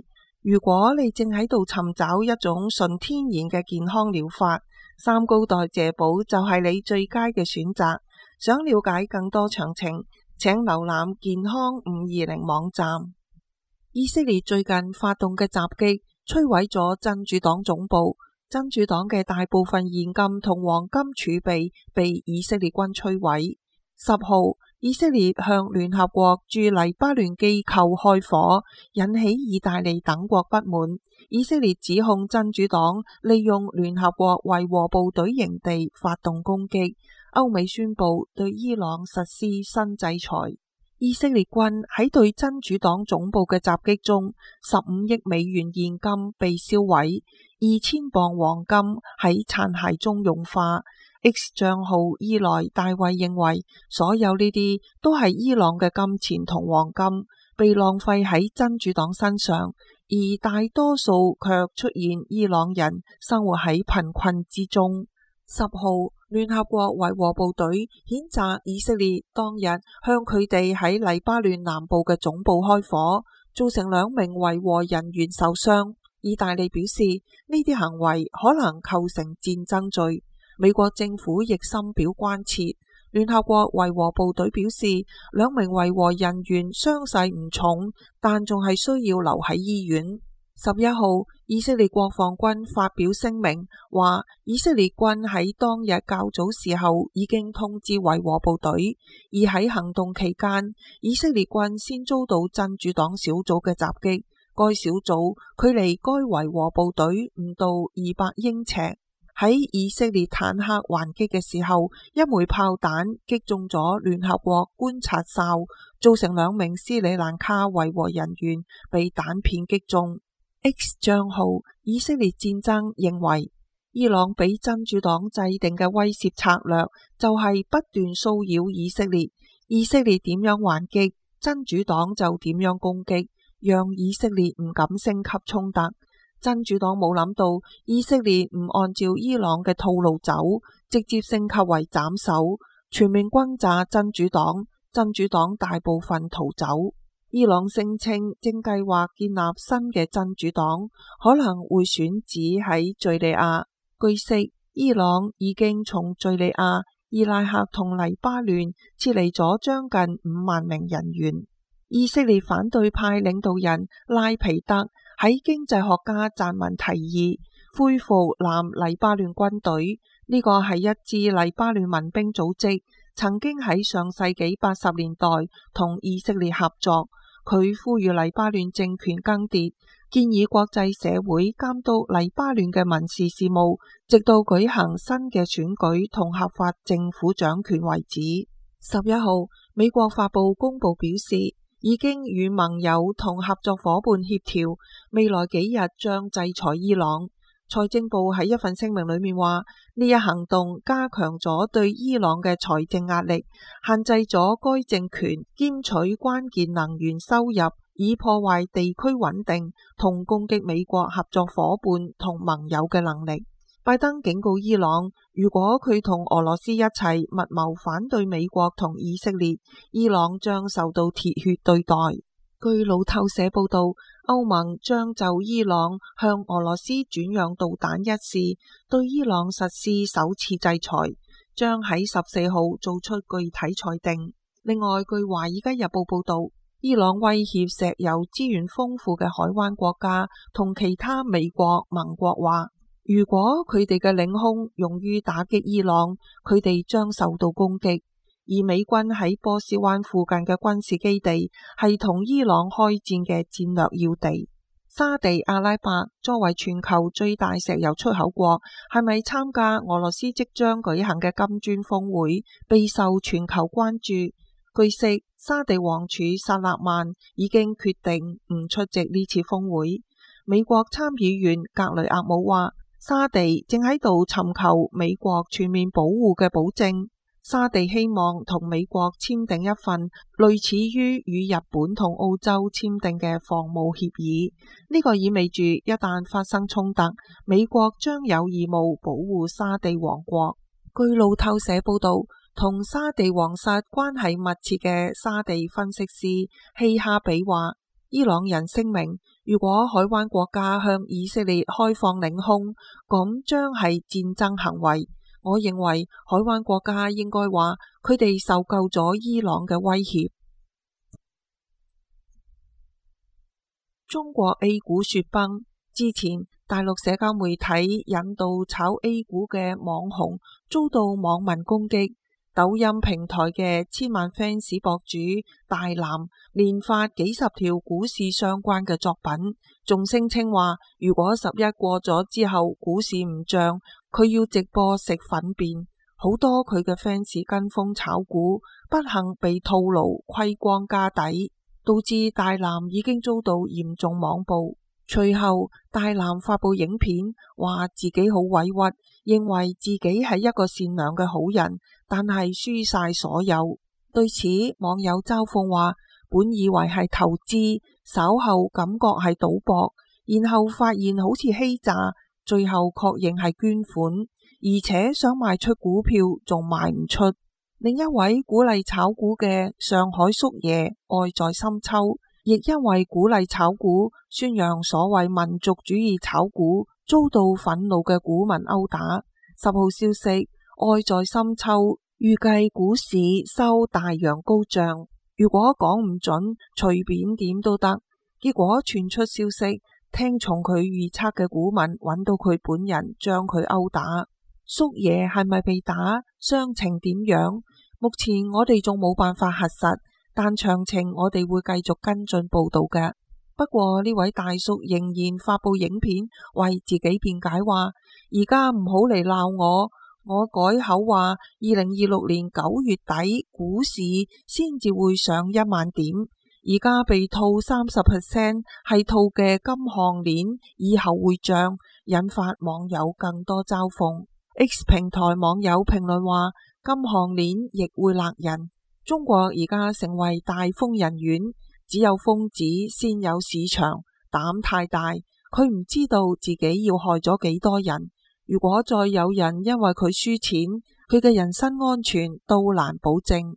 如果你正喺度尋找一種純天然嘅健康療法，三高代謝寶就係你最佳嘅選擇。想了解更多詳情，請瀏覽健康五二零網站。以色列最近發動嘅襲擊摧毀咗真主黨總部，真主黨嘅大部分現金同黃金儲備被以色列軍摧毀。十號，以色列向聯合國駐黎巴嫩機構開火，引起意大利等國不滿。以色列指控真主黨利用聯合國維和部隊營地發動攻擊。歐美宣布對伊朗實施新制裁。以色列軍喺對真主黨總部嘅襲擊中，十五億美元現金被燒毀，二千磅黃金喺殘骸中融化。X 賬號伊萊大衛認為，所有呢啲都係伊朗嘅金錢同黃金被浪費喺真主黨身上，而大多數卻出現伊朗人生活喺貧困之中。十號，聯合國維和部隊譴責以色列當日向佢哋喺黎巴嫩南部嘅總部開火，造成兩名維和人員受傷。意大利表示呢啲行為可能構成戰爭罪。美國政府亦深表關切。聯合國維和部隊表示，兩名維和人員傷勢唔重，但仲係需要留喺醫院。十一號，以色列國防軍發表聲明，話以色列軍喺當日較早時候已經通知維和部隊，而喺行動期間，以色列軍先遭到真主黨小組嘅襲擊。該小組距離該維和部隊唔到二百英尺。喺以色列坦克還擊嘅時候，一枚炮彈擊中咗聯合國觀察哨，造成兩名斯里蘭卡維和人員被彈片擊中。X 賬號以色列戰爭認為，伊朗俾真主黨制定嘅威懾策略就係不斷騷擾以色列，以色列點樣還擊，真主黨就點樣攻擊，讓以色列唔敢升級衝突。真主黨冇諗到以色列唔按照伊朗嘅套路走，直接升級為斬首，全面轟炸真主黨，真主黨大部分逃走。伊朗聲稱正計劃建立新嘅真主黨，可能會選址喺敘利亞。據悉，伊朗已經從敘利亞、伊拉克同黎巴嫩撤離咗將近五萬名人員。以色列反對派領導人拉皮德喺經濟學家撰文提議恢復南黎巴嫩軍隊，呢個係一支黎巴嫩民兵組織，曾經喺上世紀八十年代同以色列合作。佢呼籲黎巴嫩政權更迭，建議國際社會監督黎巴嫩嘅民事事務，直到舉行新嘅選舉同合法政府掌權為止。十一號，美國發佈公報表示，已經與盟友同合作夥伴協調，未來幾日將制裁伊朗。財政部喺一份聲明裏面話，呢一行動加強咗對伊朗嘅財政壓力，限制咗該政權兼取關鍵能源收入，以破壞地區穩定同攻擊美國合作夥伴同盟友嘅能力。拜登警告伊朗，如果佢同俄羅斯一齊密謀反對美國同以色列，伊朗將受到鐵血對待。據路透社報道，歐盟將就伊朗向俄羅斯轉讓導彈一事，對伊朗實施首次制裁，將喺十四號做出具體裁定。另外，據華爾街日報報道，伊朗威脅石油資源豐富嘅海灣國家同其他美國盟國話，如果佢哋嘅領空用於打擊伊朗，佢哋將受到攻擊。而美軍喺波斯灣附近嘅軍事基地係同伊朗開戰嘅戰略要地。沙地阿拉伯作為全球最大石油出口國，係咪參加俄羅斯即將舉行嘅金磚峰會，備受全球關注。據悉，沙地王儲薩勒曼已經決定唔出席呢次峰會。美國參議員格雷厄姆話，沙地正喺度尋求美國全面保護嘅保證。沙地希望同美國簽訂一份類似於與日本同澳洲簽訂嘅防務協議，呢個意味住一旦發生衝突，美國將有義務保護沙地王國。據路透社報道，同沙地王室關係密切嘅沙地分析師希哈比話，伊朗人聲明， 如果海灣國家向以色列開放領空，咁將係戰爭行為。我認為海灣國家應該話佢哋受夠咗伊朗嘅威脅。中國 A 股雪崩之前，大陸社交媒體引導炒 A 股嘅網紅遭到網民攻擊。抖音平台嘅千萬 fans 博主大藍連發幾十條股市相關嘅作品，仲聲稱話如果十一過咗之後股市唔漲，佢要直播食糞便。好多佢嘅 fans 跟風炒股，不幸被套路虧光家底，導致大藍已經遭到嚴重網暴。隨後大藍發佈影片，話自己好委屈，認為自己係一個善良嘅好人，但係輸晒所有。對此網友嘲諷話，本以為係投資，稍後感覺係賭博，然後發現好似欺詐，最後確認係捐款，而且想賣出股票仲賣唔出。另一位鼓勵炒股嘅上海叔爺愛在深秋，亦因為鼓勵炒股，宣揚所謂民族主義炒股，遭到憤怒嘅股民毆打。十號消息，愛在深秋預計股市收大陽高漲，如果講唔準，隨便點都得。結果傳出消息，聽從佢預測嘅股民揾到佢本人，將佢毆打。叔爺係咪被打？傷情點樣？目前我哋仲冇辦法核實。但詳情我哋會繼續跟進報道嘅。不過呢位大叔仍然發佈影片為自己辯解，話而家唔好嚟鬧我，我改口話二零二六年九月底股市先至會上一萬點，而家被套三十 percent 係套嘅金項鏈，以後會漲，引發網友更多嘲諷。X 平台網友評論話，金項鏈亦會勒人。中國而家成為大瘋人院，只有瘋子先有市場，膽太大，佢唔知道自己要害咗幾多人。如果再有人因為佢輸錢，佢嘅人身安全都難保證。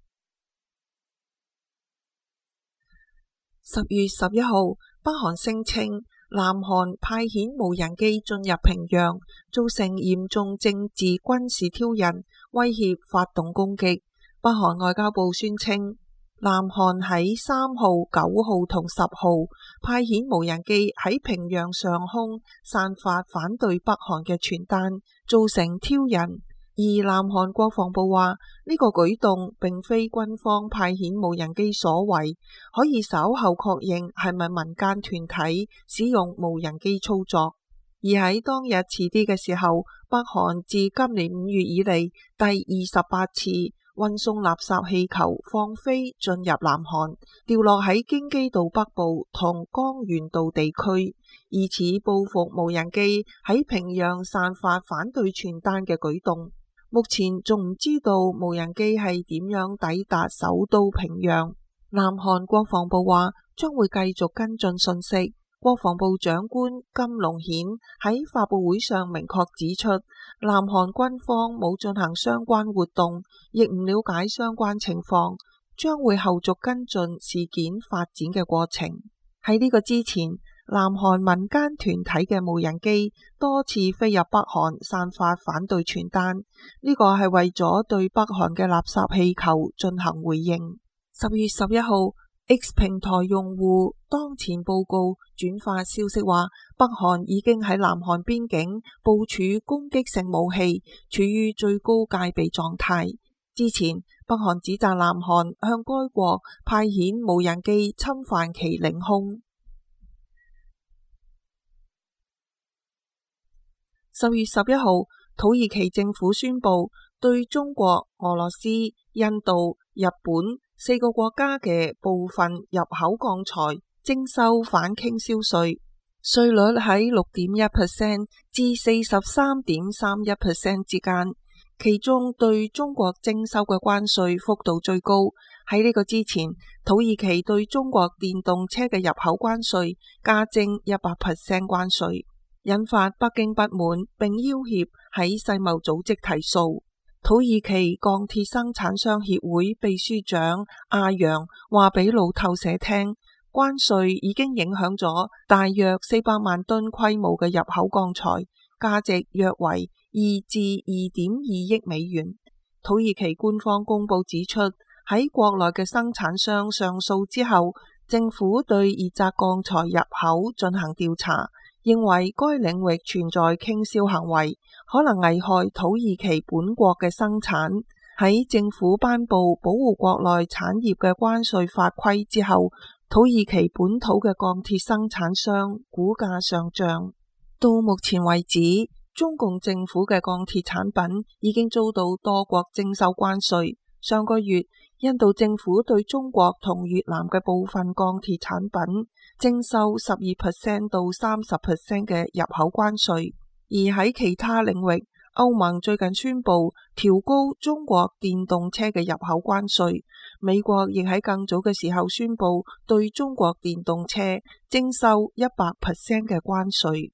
十月十一號，北韓聲稱南韓派遣無人機進入平壤，造成嚴重政治軍事挑釁，威脅發動攻擊。北韓外交部宣稱，南韓喺三號、九號同十號派遣無人機喺平壤上空散發反對北韓嘅傳單，造成挑釁。而南韓國防部話，呢個舉動並非軍方派遣無人機所為，可以稍後確認係咪民間團體使用無人機操作。而喺當日遲啲嘅時候，北韓自今年五月以嚟第二十八次運送垃圾氣球放飛進入南韓，掉落喺京畿道北部同江原道地區，以此報復無人機喺平壤散發反對傳單嘅舉動。目前仲唔知道無人機係點樣抵達首都平壤。南韓國防部話將會繼續跟進信息。國防部長官金龍顯喺發佈會上明確指出，南韓軍方冇進行相關活動，亦唔了解相關情況，將會後續跟進事件發展嘅過程。喺呢個之前，南韓民間團體嘅無人機多次飛入北韓散發反對傳單，呢個係為咗對北韓嘅垃圾氣球進行回應。十月十一號X 平台用戶當前報告轉發消息話，北韓已經喺南韓邊境部署攻擊性武器，處於最高戒備狀態。之前，北韓指責南韓向該國派遣無人機侵犯其領空。十月十一號，土耳其政府宣布對中國、俄羅斯、印度、日本四個國家嘅部分入口鋼材徵收反傾銷稅，稅率喺六點一 percent 至四十三點三一 percent 之間。其中對中國徵收嘅關稅幅度最高。喺呢個之前，土耳其對中國電動車嘅入口關稅加徵一百 percent 關稅，引發北京不滿，並要挾喺世貿組織提訴。土耳其鋼鐵生產商協會秘書長阿揚話俾路透社聽， 關稅已經影響咗大約四百萬噸規模嘅入口鋼材，價值約為二至二點二億美元。土耳其官方公佈指出，喺國內嘅生產商上訴之後，政府對熱軋鋼材入口進行調查，認為該領域存在傾銷行為，可能危害土耳其本國嘅生產。喺政府頒布保護國內產業嘅關稅法規之後，土耳其本土嘅鋼鐵生產商股價上漲。到目前為止，中共政府嘅鋼鐵產品已經遭到多國徵收關稅。上個月，印度政府對中國同越南嘅部分鋼鐵產品徵收十二 percent 到三十 percent 嘅入口關稅。而喺其他領域，歐盟最近宣布調高中國電動車嘅入口關稅，美國亦喺更早嘅時候宣布對中國電動車徵收一百 percent 嘅關稅。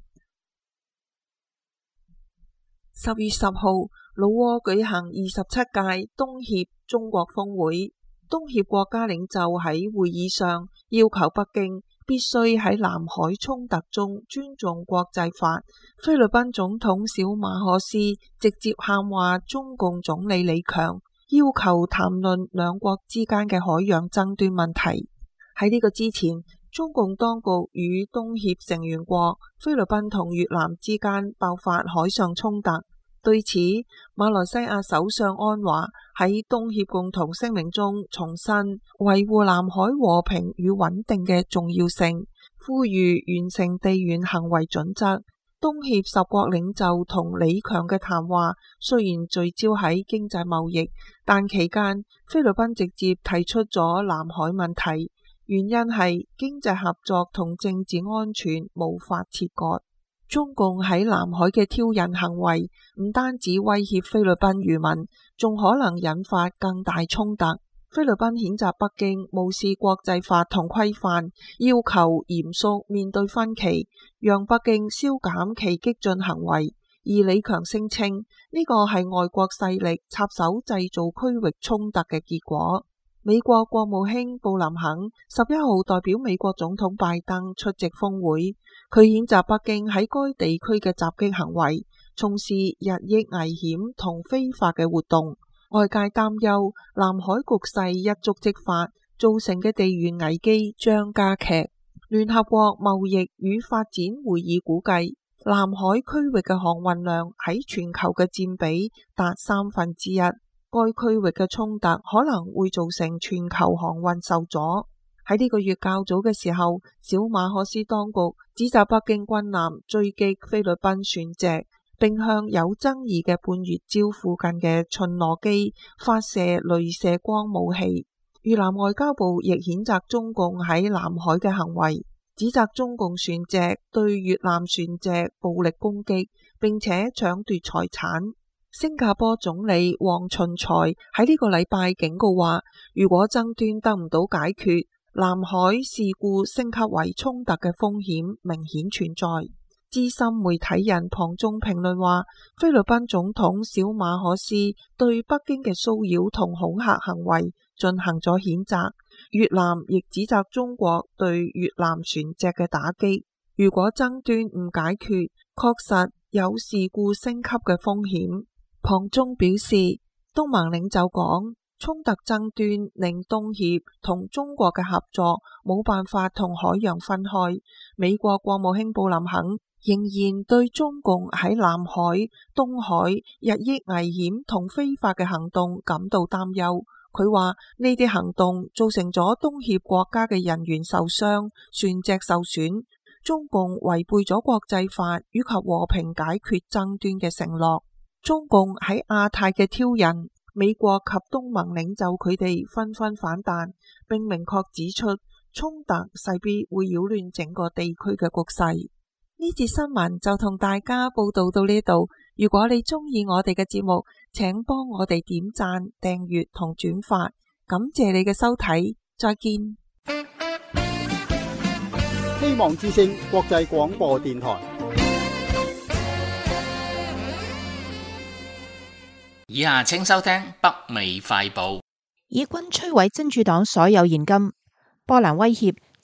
十月十號，老撾舉行二十七屆東協中國峰會，東協國家領袖喺會議上要求北京必須喺南海衝突中尊重國際法。菲律賓總統小馬可斯直接喊話中共總理李強，要求談論兩國之間嘅海洋爭端問題。喺呢個之前，中共當局與東協成員國菲律賓同越南之間爆發海上衝突。對此，馬來西亞首相安華喺東協共同聲明中重申維護南海和平與穩定嘅重要性，呼籲完成地緣行為準則。東協十國領袖同李強嘅談話雖然聚焦喺經濟貿易，但期間菲律賓直接提出咗南海問題，原因係經濟合作同政治安全無法切割。中共喺南海嘅挑釁行為唔單止威脅菲律賓漁民，仲可能引發更大衝突。菲律賓譴責北京無視國際法同規範，要求嚴肅面對分歧，讓北京消減其激進行為。而李強聲稱呢個係外國勢力插手製造區域衝突嘅結果。美國國務卿布林肯十一號代表美國總統拜登出席峰會，佢譴責北京喺該地區嘅襲擊行為，從事日益危險同非法嘅活動。外界擔憂南海局勢一觸即發，造成嘅地緣危機將加劇。聯合國貿易與發展會議估計，南海區域嘅航運量喺全球嘅佔比達三分之一。該區域嘅衝突可能會造成全球航運受阻。喺呢個月較早嘅時候，小馬可斯當局指責北京軍艦追擊菲律賓船隻，並向有爭議嘅半月礁附近嘅巡邏機發射鐳射光武器。越南外交部亦譴責中共喺南海嘅行為，指責中共船隻對越南船隻暴力攻擊，並且搶奪財產。新加坡總理黃循財喺呢個禮拜警告話，如果爭端得唔到解決，南海事故升級為衝突嘅風險明顯存在。資深媒體人龐中評論話，菲律賓總統小馬可斯對北京嘅騷擾同恐嚇行為進行咗譴責，越南亦指責中國對越南船隻嘅打擊。如果爭端唔解決，確實有事故升級嘅風險。龐中表示，東盟領袖講，衝突爭端令東協同中國嘅合作冇辦法同海洋分開。美國國務卿布林肯仍然對中共喺南海、東海日益危險同非法嘅行動感到擔憂。佢話呢啲行動造成咗東協國家嘅人員受傷、船隻受損，中共違背咗國際法以及和平解決爭端嘅承諾。中共喺亞太嘅挑釁，美國及東盟領袖佢哋紛紛反彈，並明確指出衝突勢必會擾亂整個地區嘅局勢。呢節新聞就同大家報道到呢度。如果你中意我哋嘅節目，請幫我哋點讚、訂閱同轉發，感謝你嘅收睇，再見。 希望之聲國際廣播電台。 以下請收聽北美快報。 以軍摧毀真主黨所有現金。波蘭威脅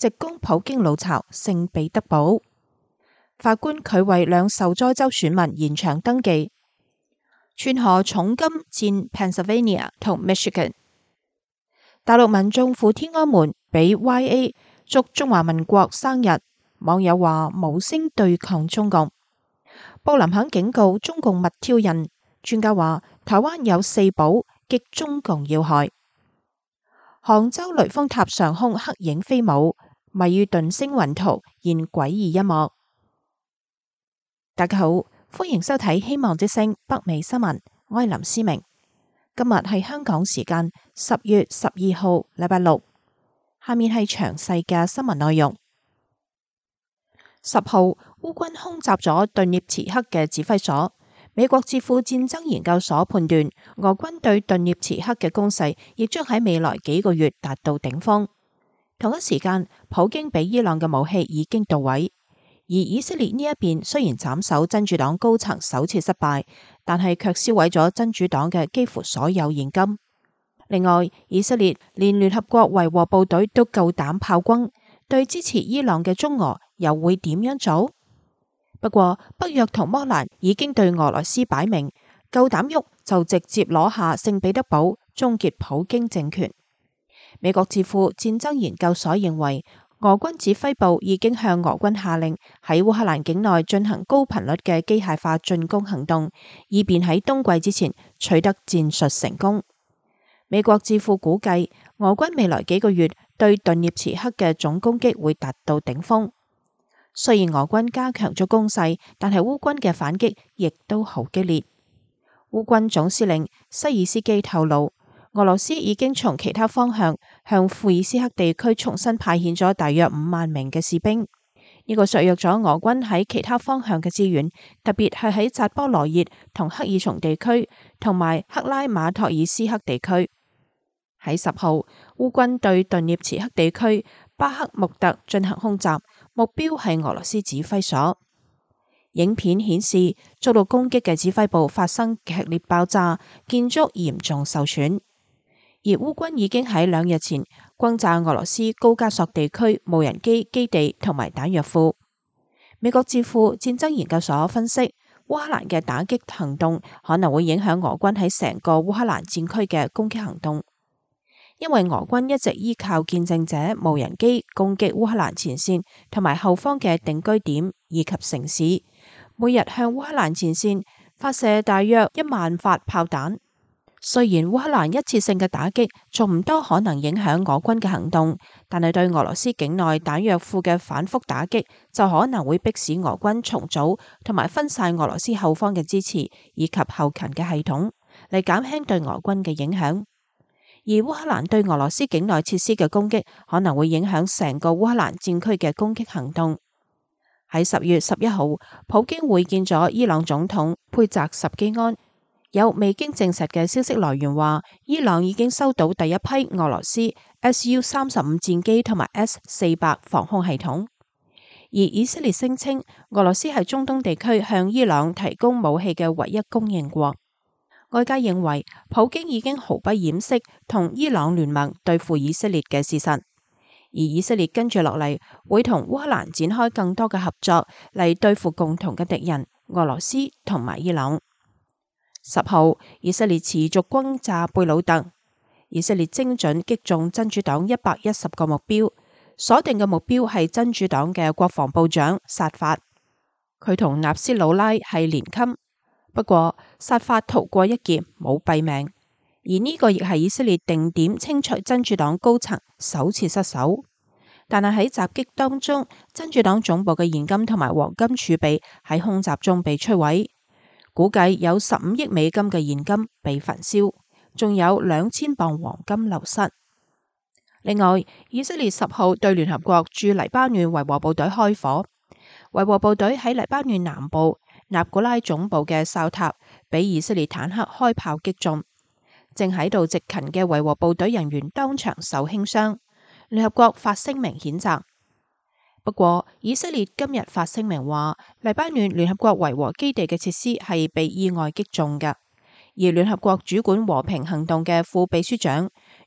直攻普京老巢聖彼得堡。法官拒為兩受災州選民延長登記。全河重金戰 Pennsylvania 同 Michigan。大陸民眾赴天安門俾 Y A 祝中華民國生日，網友話無聲對抗中共。布林肯警告中共勿挑釁，專家話台灣有四寶，擊中共要害。杭州雷峰塔上空黑影飛舞，密與頓星雲圖現詭異一幕。大家好，歡迎收睇希望之聲北美新聞，我係林思明。今日係香港時間十月十二號禮拜六，下面係詳細嘅新聞內容。十號，烏軍空襲咗頓涅茨克嘅指揮所。美國智庫戰爭研究所判斷，俄軍對頓涅茨克嘅攻勢亦將喺未來幾個月達到頂峰。同一時間，普京俾伊朗嘅武器已經到位。而以色列呢一邊雖然斬首真主黨高層首次失敗，但係卻燒毀咗真主黨嘅幾乎所有現金。另外，以色列連聯合國維和部隊都夠膽炮轟，對支持伊朗嘅中俄又會點樣做？不過北約同波蘭已經對俄羅斯擺明，夠膽喐就直接攞下聖彼得堡，終結普京政權。美國智庫戰爭研究所認為，俄軍指揮部已經向俄軍下令喺烏克蘭境內進行高頻率嘅機械化進攻行動，以便喺冬季之前取得戰術成功。美國智庫估計，俄軍未來幾個月對頓涅茨克嘅總攻擊會達到頂峰。雖然俄軍加強咗攻勢，但係烏軍嘅反擊亦都好激烈。烏軍總司令西爾斯基透露，俄羅斯已經從其他方向向庫爾斯克地區重新派遣咗大約五萬名嘅士兵，呢個削弱咗俄軍喺其他方向嘅資源，特別係喺扎波羅熱同克爾松地區同埋克拉馬托爾斯克地區。喺十號，烏軍對頓涅茨克地區巴克穆特進行空襲，目標係俄羅斯指揮所。影片顯示遭到攻擊嘅指揮部發生劇烈爆炸，建築嚴重受損。而烏軍已經喺兩日前轟炸俄羅斯高加索地區無人機基地同埋彈藥庫。美國智庫戰爭研究所分析，烏克蘭嘅打擊行動可能會影響俄軍喺成個烏克蘭戰區嘅攻擊行動，因為俄軍一直依靠見證者無人機攻擊烏克蘭前線同埋後方嘅定居點以及城市，每日向烏克蘭前線發射大約一萬發炮彈。雖然烏克蘭一次性嘅打擊仲唔多可能影響俄軍嘅行動，但係對俄羅斯境內彈藥庫嘅反覆打擊就可能會迫使俄軍重組同埋分散俄羅斯後方嘅支持以及後勤嘅系統，嚟減輕對俄軍嘅影響。而烏克蘭對俄羅斯境內設施嘅攻擊可能會影響成個烏克蘭戰區嘅攻擊行動。喺十月十一號，普京會見咗伊朗總統佩澤什基安。有未經證實嘅消息來源話，伊朗已經收到第一批俄羅斯 S U 三十五戰機同埋 S 四百防空系統。而以色列聲稱，俄羅斯係中東地區向伊朗提供武器嘅唯一供應國。外界認為，普京已經毫不掩飾同伊朗聯盟對付以色列嘅事實，而以色列跟住落嚟會同烏克蘭展開更多嘅合作嚟對付共同嘅敵人俄羅斯同埋伊朗。十號，以色列持續轟炸貝魯特，以色列精準擊中真主黨一百一十個目標，鎖定嘅目標係真主黨嘅國防部長薩法，佢同納斯魯拉係連襟，不過薩法逃過一劫，冇斃命，而呢個亦係以色列定點清除真主黨高層首次失手。但係喺襲擊當中，真主黨總部嘅現金同埋黃金儲備喺空襲中被摧毀。估計有十五億美金嘅現金被焚燒，仲有兩千磅黃金流失。另外，以色列十號對聯合國駐黎巴嫩維和部隊開火，維和部隊喺黎巴嫩南部納古拉總部嘅哨塔俾以色列坦克開炮擊中，正喺度執勤嘅維和部隊人員當場受輕傷。聯合國發聲明譴責。不過，以色列今日發聲明話，黎巴嫩聯合國維和基地嘅設施係被意外擊中嘅。而聯合國主管和平行動嘅副秘書長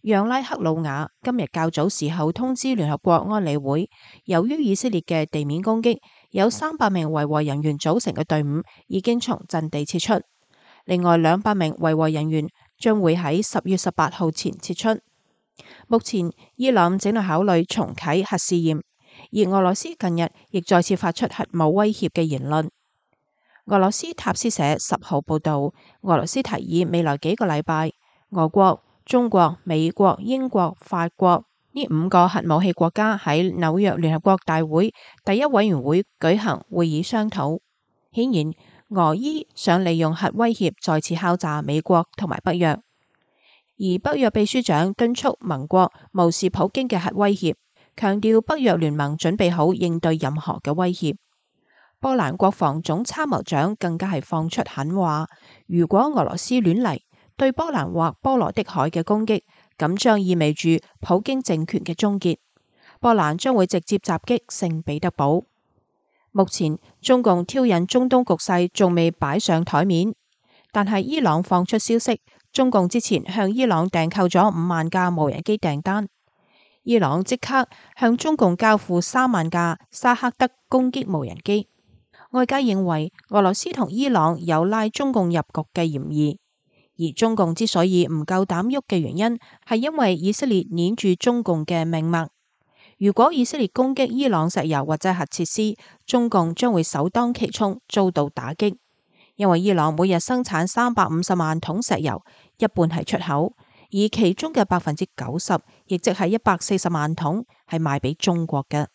讓拉克魯瓦今日較早時候通知聯合國安理會，由於以色列嘅地面攻擊，有三百名維和人員組成嘅隊伍已經從陣地撤出，另外兩百名維和人員將會喺十月十八號前撤出。目前伊朗正在考慮重啟核試驗，而俄羅斯近日亦再次發出核武威脅嘅言論。俄羅斯塔斯社十號報道，俄羅斯提議未來幾個禮拜，俄國、中國、美國、英國、法國呢五個核武器國家喺紐約聯合國大會第一委員會舉行會議商討。顯然，俄伊想利用核威脅再次敲詐美國同埋北約，而北約秘書長敦促盟國無視普京嘅核威脅，強調北約聯盟準備好應對任何嘅威脅。波蘭國防總參謀長更加係放出狠話，如果俄羅斯亂嚟對波蘭或波羅的海嘅攻擊，咁將意味住普京政權嘅終結。波蘭將會直接襲擊聖彼得堡。目前中共挑釁中東局勢仲未擺上台面，但係伊朗放出消息，中共之前向伊朗訂購咗五萬架無人機訂單，伊朗即刻向中共交付三萬架沙克德攻擊無人機。外界認為俄羅斯同伊朗有拉中共入局嘅嫌疑，而中共之所以唔夠膽喐嘅原因，係因為以色列捏住中共嘅命脈。如果以色列攻擊伊朗石油或者核設施，中共將會首當其衝遭到打擊，因為伊朗每日生產三百五十萬桶石油，一半係出口，而其中嘅百分之九十，亦即係一百四十萬桶，係賣俾中國嘅。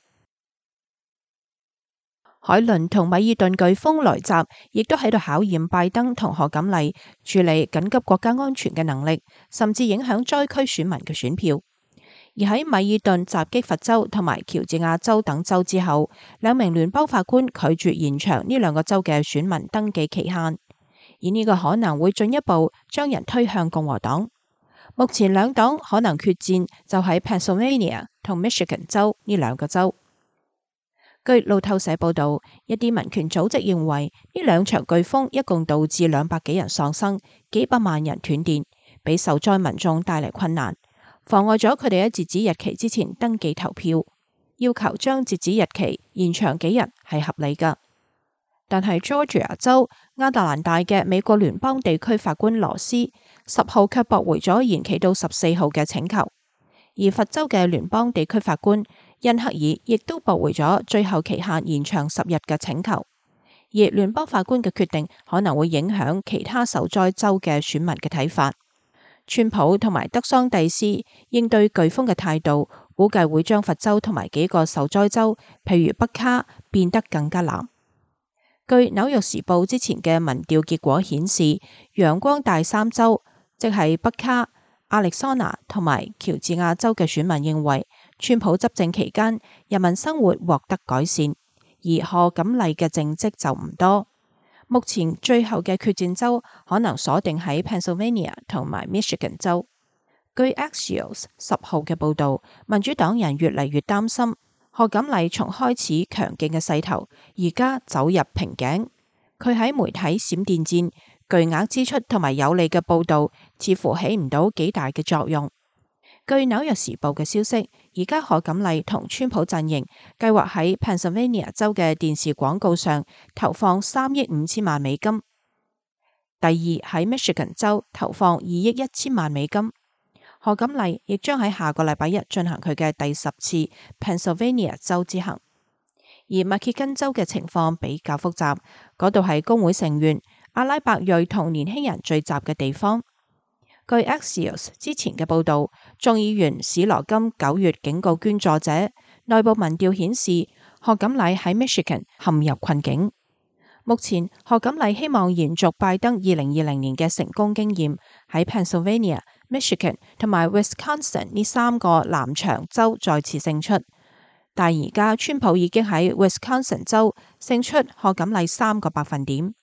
海倫同米爾頓颶風來襲，亦都喺度考驗拜登同賀錦麗處理緊急國家安全嘅能力，甚至影響災區選民嘅選票。而喺米爾頓襲擊佛州同埋喬治亞州等州之後，兩名聯邦法官拒絕延長呢兩個州嘅選民登記期限，而呢個可能會進一步將人推向共和黨。目前兩黨可能決戰就喺 Pennsylvania 同 Michigan 州呢兩個州。據路透社報道，一啲民權組織認為呢兩場颶風一共導致兩百幾人喪生，幾百萬人斷電，俾受災民眾帶嚟困難，妨礙咗佢哋喺截止日期之前登記投票。要求將截止日期延長幾日係合理㗎。但係 Georgia 州亞特蘭大嘅美國聯邦地區法官羅斯十號卻駁回咗延期到十四號嘅請求，而佛州嘅聯邦地區法官恩克爾亦都駁回咗最後期限延長十日嘅請求。而聯邦法官嘅決定可能會影響其他受災州嘅選民嘅睇法。川普同埋德桑蒂斯應對颶風嘅態度，估計會將佛州同埋幾個受災州，譬如北卡，變得更加藍。據紐約時報之前嘅民調結果顯示，陽光大三州，即係北卡、亞利桑那同埋喬治亞州嘅選民認為，川普執政期間人民生活獲得改善，而賀錦麗嘅政績就唔多。目前最後嘅決戰州可能鎖定喺 Pennsylvania 同埋 Michigan 州。據 Axios 十號嘅報導，民主黨人越嚟越擔心賀錦麗從開始強勁嘅勢頭，而家走入瓶頸。佢喺媒體閃電戰、巨額支出同埋有利嘅報導，似乎起唔到幾大嘅作用。據紐約時報嘅消息，而家賀錦麗同川普陣營計劃喺 Pennsylvania 州嘅電視廣告上投放三億五千萬美金，第二喺 Michigan 州投放二億一千萬美金。賀錦麗亦將喺下個禮拜一進行佢嘅第十次 Pennsylvania 州之行。而密歇根州嘅情況比較複雜，嗰度係工會成員、阿拉伯裔同年輕人聚集嘅地方。據 Axios 之前嘅報導，眾議員史羅金九月警告捐助者，內部民調顯示賀錦麗喺 Michigan 陷入困境。目前賀錦麗希望延續拜登二零二零年嘅成功經驗，喺 Pennsylvania、Michigan 同埋 Wisconsin 呢三個藍牆州再次勝出。但而家川普已經喺 Wisconsin 州勝出賀錦麗三個百分點。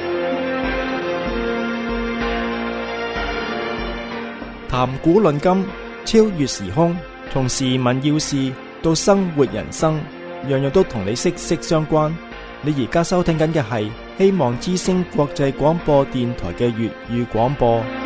談古論今，超越時空，從時聞要事到生活人生，樣樣都同你息息相關。你而家收聽緊嘅係希望之聲國際廣播電台嘅粵語廣播。